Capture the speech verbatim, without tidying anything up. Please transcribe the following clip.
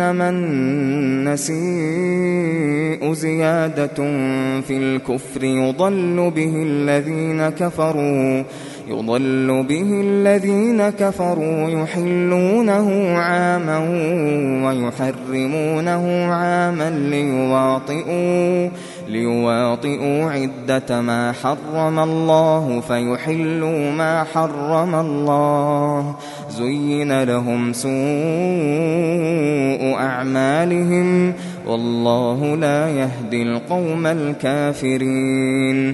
إنما النسيء زيادة في الكفر يضل به الذين كفروا يضل به الذين كفروا يحلونه عاما ويحرمونه عاما ليواطئوا ليواطئوا عدة ما حرم الله فيحلوا ما حرم الله زين لهم سوء أعمالهم والله لا يهدي القوم الكافرين.